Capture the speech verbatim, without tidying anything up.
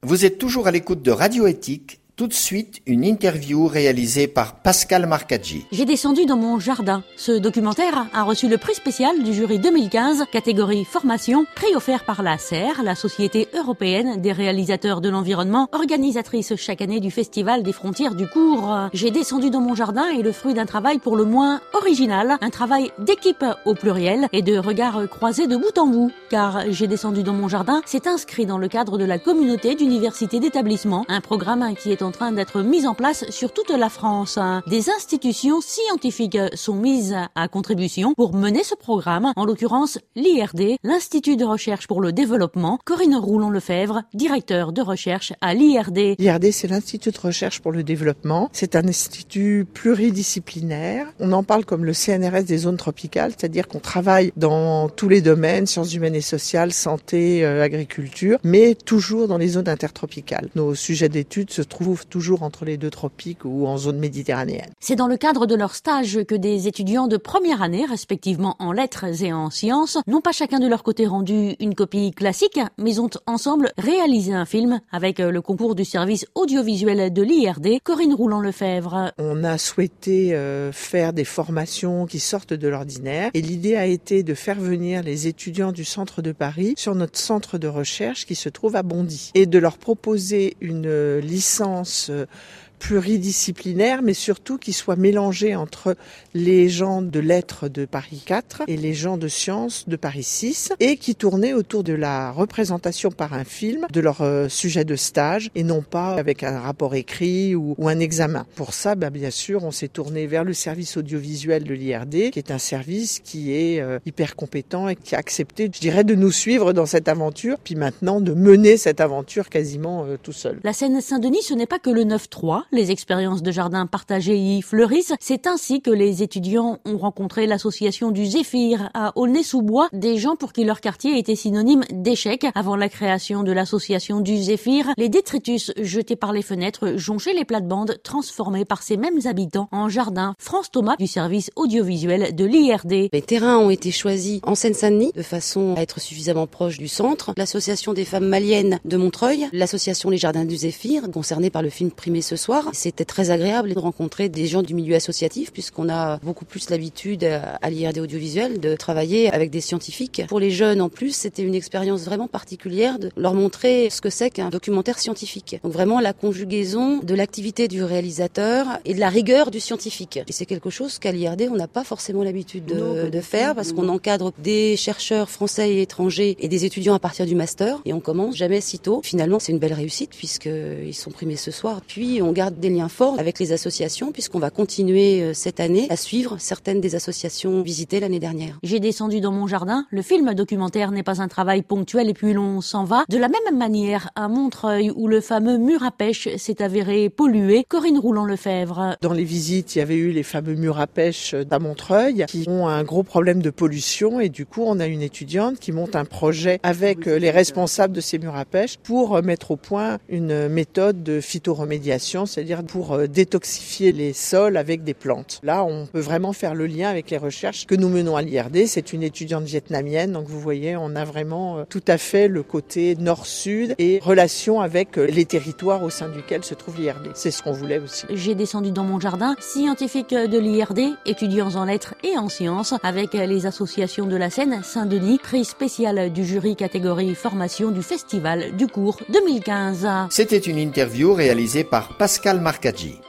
Vous êtes toujours à l'écoute de Radio Éthique. Tout de suite, une interview réalisée par Pascal Marcaggi. J'ai descendu dans mon jardin. Ce documentaire a reçu le prix spécial du jury deux mille quinze, catégorie formation, prix offert par la C E R, la Société européenne des réalisateurs de l'environnement, organisatrice chaque année du Festival des frontières du court. J'ai descendu dans mon jardin est le fruit d'un travail pour le moins original, un travail d'équipe au pluriel et de regards croisés de bout en bout. Car J'ai descendu dans mon jardin s'est inscrit dans le cadre de la communauté d'universités d'établissement, un programme qui est en train d'être mis en place sur toute la France. Des institutions scientifiques sont mises à contribution pour mener ce programme, en l'occurrence l'I R D, l'Institut de recherche pour le développement. Corinne Roulon-Lefebvre, directeur de recherche à l'I R D. L'I R D, c'est l'Institut de recherche pour le développement. C'est un institut pluridisciplinaire. On en parle comme le C N R S des zones tropicales, c'est-à-dire qu'on travaille dans tous les domaines, sciences humaines et sociales, santé, euh, agriculture, mais toujours dans les zones intertropicales. Nos sujets d'études se trouvent toujours entre les deux tropiques ou en zone méditerranéenne. C'est dans le cadre de leur stage que des étudiants de première année, respectivement en lettres et en sciences, n'ont pas chacun de leur côté rendu une copie classique, mais ont ensemble réalisé un film avec le concours du service audiovisuel de l'I R D, Corinne Roulon-Lefebvre. On a souhaité euh, faire des formations qui sortent de l'ordinaire et l'idée a été de faire venir les étudiants du centre de Paris sur notre centre de recherche qui se trouve à Bondy et de leur proposer une licence pluridisciplinaire, mais surtout qui soit mélangé entre les gens de lettres de Paris quatre et les gens de sciences de Paris six, et qui tournait autour de la représentation par un film de leur euh, sujet de stage, et non pas avec un rapport écrit ou, ou un examen. Pour ça, ben, bien sûr, on s'est tourné vers le service audiovisuel de l'I R D, qui est un service qui est euh, hyper compétent et qui a accepté, je dirais, de nous suivre dans cette aventure, puis maintenant de mener cette aventure quasiment euh, tout seul. La Seine-Saint-Denis, ce n'est pas que le neuf trois. Les expériences de jardin partagées y fleurissent. C'est ainsi que les étudiants ont rencontré l'association du Zéphyr à Aulnay-sous-Bois, des gens pour qui leur quartier était synonyme d'échec. Avant la création de l'association du Zéphyr, les détritus jetés par les fenêtres jonchaient les plates-bandes transformées par ces mêmes habitants en jardin. France Thomas du service audiovisuel de l'I R D. Les terrains ont été choisis en Seine-Saint-Denis de façon à être suffisamment proche du centre. L'association des femmes maliennes de Montreuil, l'association Les Jardins du Zéphyr, concernée par le film primé ce soir. C'était très agréable de rencontrer des gens du milieu associatif puisqu'on a beaucoup plus l'habitude à l'I R D audiovisuel de travailler avec des scientifiques. Pour les jeunes en plus, c'était une expérience vraiment particulière de leur montrer ce que c'est qu'un documentaire scientifique. Donc vraiment la conjugaison de l'activité du réalisateur et de la rigueur du scientifique. Et c'est quelque chose qu'à l'I R D on n'a pas forcément l'habitude de, non, de faire parce qu'on encadre des chercheurs français et étrangers et des étudiants à partir du master et on commence jamais si tôt. Finalement c'est une belle réussite puisqu'ils sont primés ce soir. Puis on garde des liens forts avec les associations puisqu'on va continuer cette année à suivre certaines des associations visitées l'année dernière. J'ai descendu dans mon jardin. Le film documentaire n'est pas un travail ponctuel et puis l'on s'en va. De la même manière, à Montreuil où le fameux mur à pêche s'est avéré pollué, Corinne Roulon-Lefebvre. Dans les visites, il y avait eu les fameux murs à pêche à Montreuil qui ont un gros problème de pollution et du coup, on a une étudiante qui monte un projet avec les responsables de ces murs à pêche pour mettre au point une méthode de phytoremédiation, c'est-à-dire pour détoxifier les sols avec des plantes. Là, on peut vraiment faire le lien avec les recherches que nous menons à l'I R D. C'est une étudiante vietnamienne, donc vous voyez, on a vraiment tout à fait le côté nord-sud et relation avec les territoires au sein duquel se trouve l'I R D. C'est ce qu'on voulait aussi. J'ai descendu dans mon jardin, scientifique de l'I R D, étudiants en lettres et en sciences, avec les associations de la Seine-Saint-Denis, prix spécial du jury catégorie formation du Festival du court deux mille quinze. C'était une interview réalisée par Pascal Marcaggi.